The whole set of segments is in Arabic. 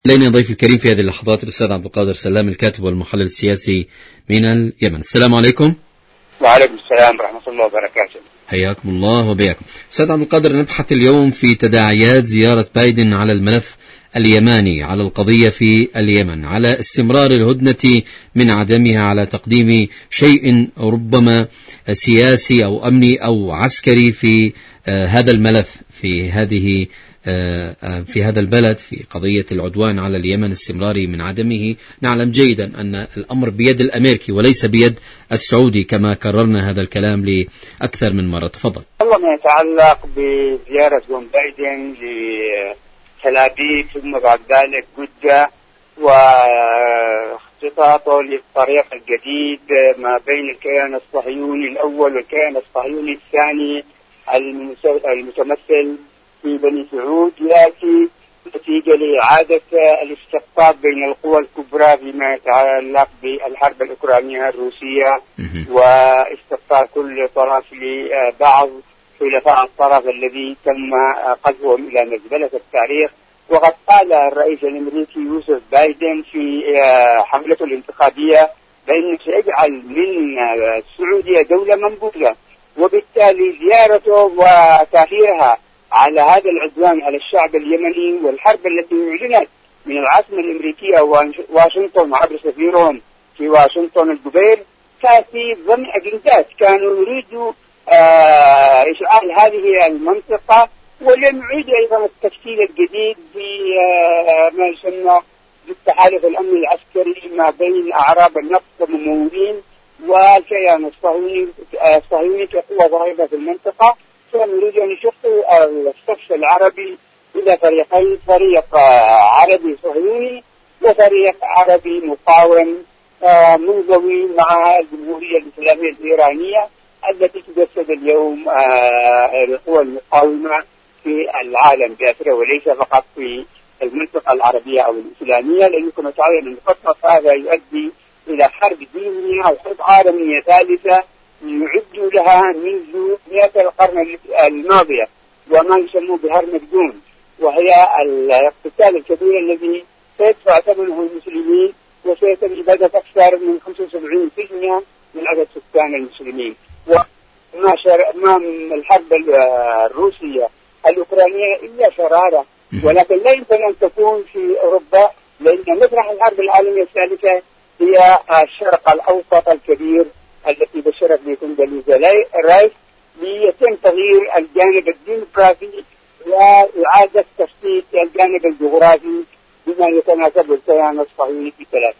إلينا ضيف الكريم في هذه اللحظات الأستاذ عبد القادر سلام، الكاتب والمحلل السياسي من اليمن. السلام عليكم. وعليكم السلام ورحمة الله وبركاته. حياكم الله وبياكم. أستاذ عبد القادر، نبحث اليوم في تداعيات زيارة بايدن على الملف اليماني، على القضية في اليمن، على استمرار الهدنة من عدمها، على تقديم شيء ربما سياسي أو أمني أو عسكري في هذا الملف، في هذا البلد، في قضية العدوان على اليمن، استمراري من عدمه. نعلم جيدا أن الأمر بيد الأمريكي وليس بيد السعودي، كما كررنا هذا الكلام لأكثر من مرة. تفضل. والله ما يتعلق بزيارة جون بايدن لتل أبيب ثم بعد ذلك جدة واختطاطه للطريق الجديد ما بين الكيان الصهيوني الأول والكيان الصهيوني الثاني المتمثل في بني سعود، يأتي نتيجة لإعادة الاستقطاب بين القوى الكبرى فيما يتعلق بالحرب الأوكرانية الروسية، واستقطاب كل طرف لبعض حلفاء الطرف الذي تم قذفهم إلى مزبلة التاريخ. وقد قال الرئيس الأمريكي يوسف بايدن في حملته الانتخابية بأنه سيجعل من السعودية دولة منبوذة، وبالتالي زيارته وتأثيرها على هذا العدوان على الشعب اليمني والحرب التي أعلنت من العاصمة الأمريكية واشنطن عبر سفيرهم في واشنطن الجبيل تأتي ضمن أجندات كانوا يريدوا إشعال هذه المنطقة، ولم يعيدوا أيضا التشكيل الجديد في ما يسمى بالتحالف الأمني العسكري ما بين أعراب النفط والممولين والكيان الصهيوني كقوة ضاربة في المنطقة. فنريد أن يشقوا الصف العربي إلى فريقين، فريق عربي صهيوني وفريق عربي مقاوم منضوي مع الجمهورية الإسلامية الإيرانية التي تجسد اليوم القوى المقاومة في العالم بأسره، وليس فقط في المنطقة العربية أو الإسلامية، لأنكم تعلمون أن الخطة هذا يؤدي إلى حرب دينية أو حرب عالمية ثالثة يعد لها منذ مئة القرن الماضية، وما يسمى بهرمجدون، وهي الاقتتال الكبير الذي سيدفع ثمنه المسلمين وسيتم إبادة أكثر من 75% من عدد سكان المسلمين. وما الحرب الروسية الأوكرانية إلا شرارة، ولكن لا يمكن أن تكون في أوروبا، لأن مسرح الحرب العالمية الثالثة هي الشرق الأوسط الكبير التي بشرت بكونداليزا رايس ليتم تغيير الجانب الديمقراطي وإعادة تخطيط الجانب الجغرافي بما يتناسب الكيان الصهيوني في ثلاثة.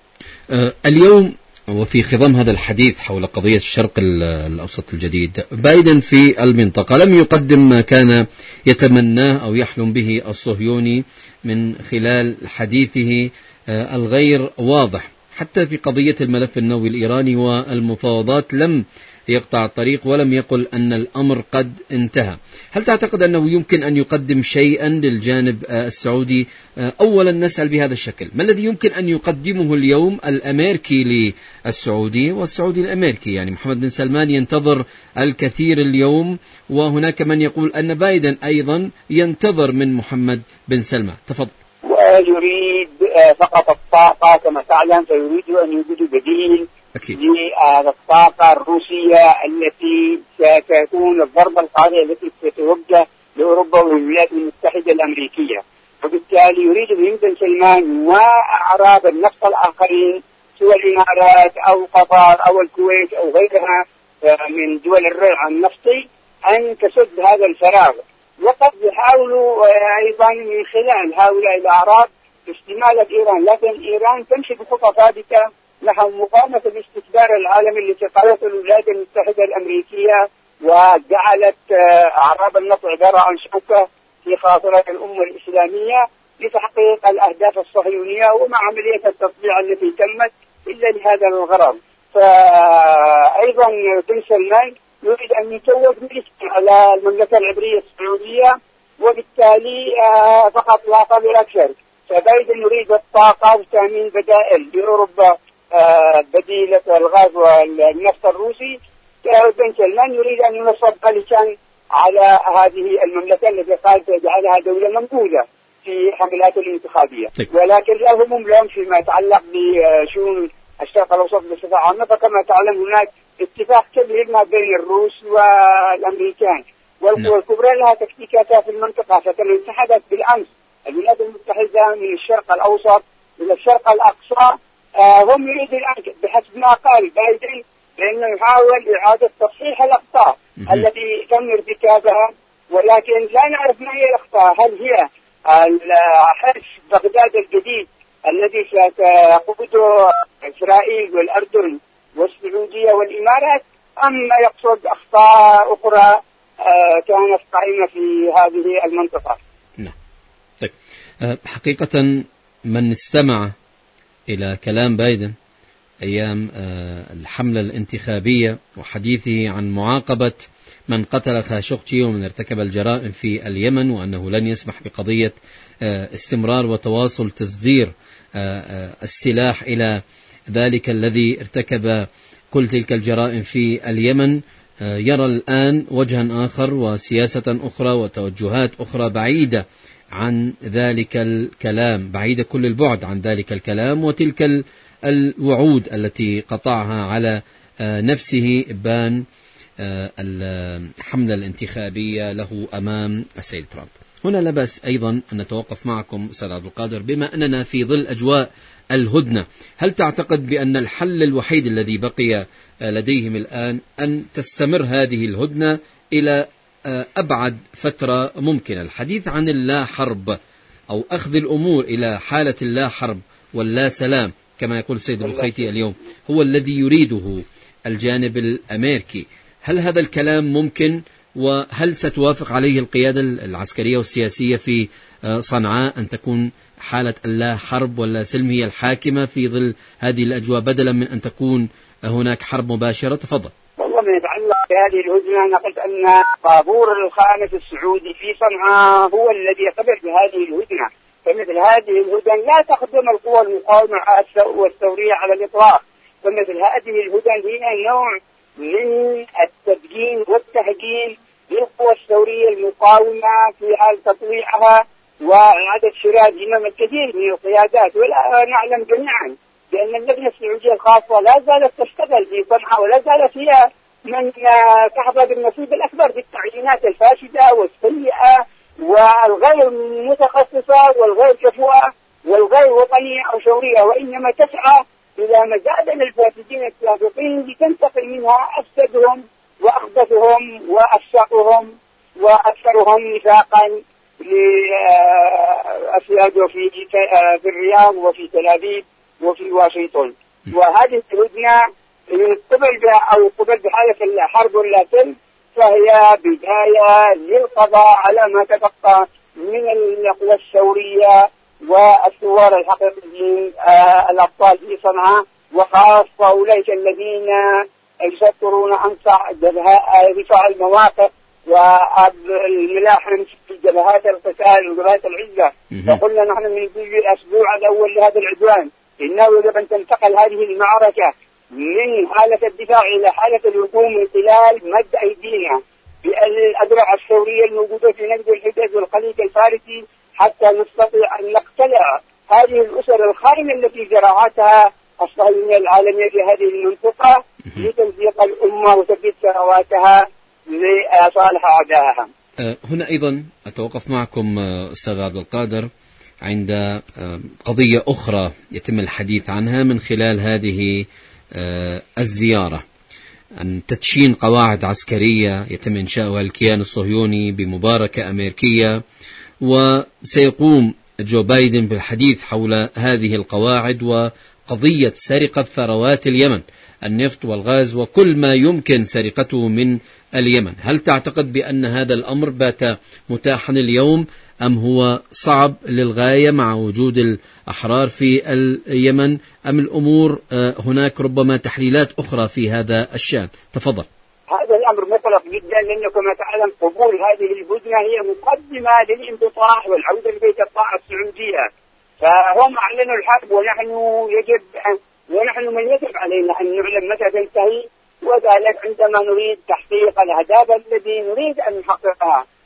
اليوم وفي خضم هذا الحديث حول قضية الشرق الأوسط الجديد، بايدن في المنطقة لم يقدم ما كان يتمناه أو يحلم به الصهيوني من خلال حديثه الغير واضح، حتى في قضية الملف النووي الإيراني والمفاوضات لم يقطع الطريق ولم يقل أن الأمر قد انتهى. هل تعتقد أنه يمكن أن يقدم شيئا للجانب السعودي؟ أولا نسأل بهذا الشكل: ما الذي يمكن أن يقدمه اليوم الأمريكي للسعودي والسعودي الأمريكي؟ يعني محمد بن سلمان ينتظر الكثير اليوم، وهناك من يقول أن بايدن أيضا ينتظر من محمد بن سلمان. تفضل. ويريد فقط الطاقة كما تعلم، فيريد أن يوجد بديل للطاقة الروسية التي ستكون الضربة القاضية التي ستوجه لأوروبا والولايات المتحدة الأمريكية. وبالتالي يريد من بن سلمان وأعراب النفط الآخرين سواء الإمارات أو قطر أو الكويت أو غيرها من دول الريع النفطي أن تسد هذا الفراغ. وقد يحاولوا أيضا من خلال هؤلاء الأعراب استمالة إيران، لكن إيران تمشي بخطى ثابتة نحو مقاومة الاستكبار العالمي التي قالته الولايات المتحدة الأمريكية، وجعلت أعراب النفط عبارة عن شوكة في خاطرة الأمة الإسلامية لتحقيق الأهداف الصهيونية، ومع عملية التطبيع التي تمت إلا لهذا الغرض. فأيضا بن سلمان يريد أن يتوج باسم على المملكة العبرية السعودية، وبالتالي فقط لا قل أكثر. فبايدن يريد الطاقة وتأمين بدائل لأوروبا بديلة الغاز والنفط الروسي. بن سلمان يريد أن ينصب قليلا على هذه المملكة التي قال سيجعلها دولة منبوذة. في حملات الانتخابية. ولكن لهم فيما يتعلق بشؤون الشرق الأوسط بصفة عامة، فكما تعلم هناك اتفاق كبير ما بين الروس والأمريكان، والقوى الكبرى لها تكتيكاتها في المنطقة. فكما انسحبت بالأمس الولايات المتحدة من الشرق الأوسط إلى الشرق الأقصى، هم يريدوا الآن بحسب ما قال بايدن بأنه يحاول إعادة تصحيح الأخطاء التي تم ارتكابها، ولكن لا نعرف ما هي الأخطاء. هل هي حرس بغداد الجديد الذي ستقوده إسرائيل والأردن والسعودية والإمارات، أم يقصد أخطاء أخرى كانت قائمة في هذه المنطقة؟ نعم. طيب، حقيقة من استمع إلى كلام بايدن أيام الحملة الانتخابية وحديثه عن معاقبة من قتل خاشقجي ومن ارتكب الجرائم في اليمن، وأنه لن يسمح بقضية استمرار وتواصل تصدير السلاح إلى ذلك الذي ارتكب كل تلك الجرائم في اليمن، يرى الآن وجها آخر وسياسة أخرى وتوجهات أخرى بعيدة عن ذلك الكلام، بعيدة كل البعد عن ذلك الكلام وتلك الوعود التي قطعها على نفسه إبان الحملة الانتخابية له أمام السيد ترامب. هنا لا بأس أيضا أن نتوقف معكم أستاذ عبد القادر، بما أننا في ظل أجواء الهدنة، هل تعتقد بأن الحل الوحيد الذي بقي لديهم الآن أن تستمر هذه الهدنة إلى أبعد فترة ممكنة؟ الحديث عن اللا حرب أو أخذ الأمور إلى حالة اللا حرب واللا سلام كما يقول السيد البخيتي اليوم هو الذي يريده الجانب الأمريكي. هل هذا الكلام ممكن؟ وهل ستوافق عليه القيادة العسكرية والسياسية في صنعاء أن تكون حالة اللا حرب واللا سلم هي الحاكمة في ظل هذه الأجواء بدلا من أن تكون هناك حرب مباشرة؟ تفضل. والله ما يتعلق بهذه الهدنة، أنا قلت أن طابور الخامس السعودي في صنعاء هو الذي يقبل بهذه الهدنة. فمثل هذه الهدن لا تخدم القوى المقاومة والثورية على الإطلاق، فمثل هذه الهدن هي نوع من التبيين والتهجين للقوى الثورية المقاومة في حال تطويعها وإعادة شراء زمام الكثير من القيادات. ولا نعلم جميعا بأن اللجنة السعودية الخاصة لا زالت تشتغل في صنعاء، ولا زالت هي من تحظى بالنصيب الأكبر في التعيينات الفاسدة والسيئة والغير متخصصة والغير كفؤة والغير وطنية أو شورية، وإنما تسعى إلى مزاد الفاسدين السابقين لتنتقل منها أفسدهم وأخبثهم وأفسقهم وأكثرهم نفاقا لأسياده في الرياض وفي تل أبيب وفي واشنطن. وهذه الهدنة إن قبل بها أو قبل بحالة الحرب ولا سلم فهي بداية للقضاء على ما تبقى من القوى الثورية والثوار الحقيقيين الأبطال في صنعاء، وخاصة أولئك الذين يسطرون أنصاع دفاع المواقف والملاحم في جبهات القتال وجبهات العزة. فقلنا نحن من الأسبوع الأول لهذا العدوان إنه يجب أن تنتقل هذه المعركة من حالة الدفاع إلى حالة الهجوم من خلال مد أيدينا بالأذرع الثورية الموجودة في نجد الحجاز والخليج الفارسي حتى نستطيع أن نقتلع هذه الأسر الخائنة التي زرعتها الصهيونية العالمية في هذه المنطقة لتمزيق الأمة وتبديد ثرواتها لصالح أعدائها. هنا أيضا أتوقف معكم أستاذ عبد القادر عند قضية أخرى يتم الحديث عنها من خلال هذه الزيارة، أن تدشين قواعد عسكرية يتم إنشاؤها الكيان الصهيوني بمباركة أمريكية، وسيقوم جو بايدن بالحديث حول هذه القواعد وقضية سرقة ثروات اليمن، النفط والغاز وكل ما يمكن سرقته من اليمن. هل تعتقد بأن هذا الأمر بات متاحا اليوم أم هو صعب للغاية مع وجود الأحرار في اليمن، أم الأمور هناك ربما تحليلات أخرى في هذا الشأن؟ تفضل. هذا الأمر مقلق جدا، لأنه كما تعلم قبول هذه الهدنة هي مقدمة للانبطاح والعودة لبيت الطاعة السعودية، فهم أعلنوا الحرب ونحن من يجب علينا أن نعلم متى تنتهي، وذلك عندما نريد تحقيق الأهداف التي نريد أن نحققها.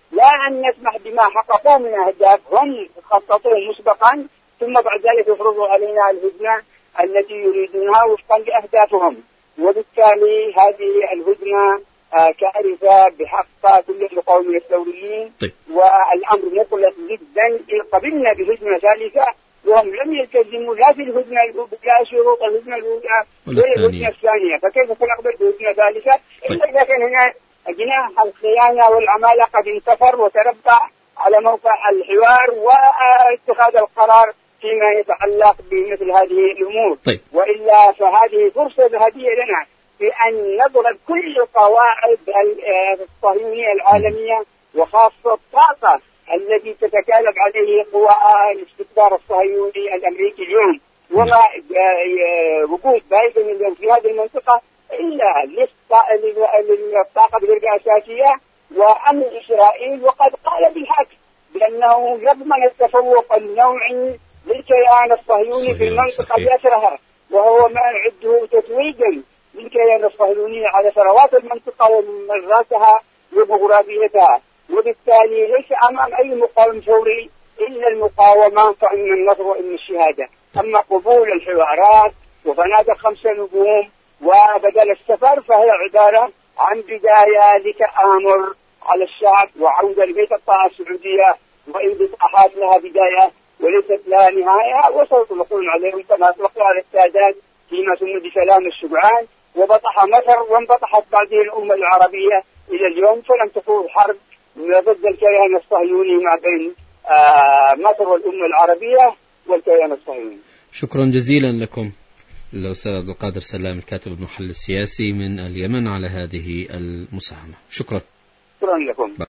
لا أن نسمح بما حققوه من أهداف هم خططوه مسبقا ثم بعد ذلك يفرضوا علينا الهدنة التي يريدونها وفقا لأهدافهم. وبالتالي هذه الهدنة كارثة بحق كل المقاومين الثوريين. والأمر مقلق جدا إن قبلنا بهدنة ثالثة وهم لم يلتزموا لا في الهدنة لا شروط الهدنة الأولى ولا الهدنة الثانية، فكيف سنقبل بهدنة ثالثة إلا إذا كان هنا جناح الخيانة والعمالة قد انتفر وتربع على موقع الحوار واتخاذ القرار فيما يتعلق بمثل هذه الأمور. وإلا فهذه فرصة ذهبية لنا بأن نضرب كل قواعد الصهيونية العالمية وخاصة الطاقة التي تتكالب عليه قوى الاستكبار الصهيوني الأمريكي اليوم. وما وجود بايدن اليوم في هذه المنطقة إلا للطاقة الأساسية وأمن إسرائيل، وقد قال بالحق بأنه يضمن التفوق النوعي للكيان الصهيوني في المنطقة بأسرها، وهو ما يعده تتويجا للكيان الصهيوني على ثروات المنطقة ومراتها وجغرافيتها. وبالتالي ليس أمام أي مقاوم ثوري إلا المقاومة فإما النصر وإما الشهادة. أما قبول الحوارات وفنادق 5 نجوم وبدل السفر فهي عبارة عن بداية لتآمر على الشعب وعودة لبيت الطاعة السعودية، وإن بطاحات لها بداية وليست لها نهاية، وسيطلقون عليهم كما أطلقوا على السادات فيما سمي بسلام الشجعان، وبطح مصر وانبطحت بعده الأمة العربية إلى اليوم، فلم تكون حرب ضد الكيان الصهيوني ما بين مصر والأمة العربية والكيان الصهيوني. شكرا جزيلا لكم الأستاذ عبد القادر سلام الكاتب المحلل السياسي من اليمن على هذه المساهمة. شكرا. شكرا لكم.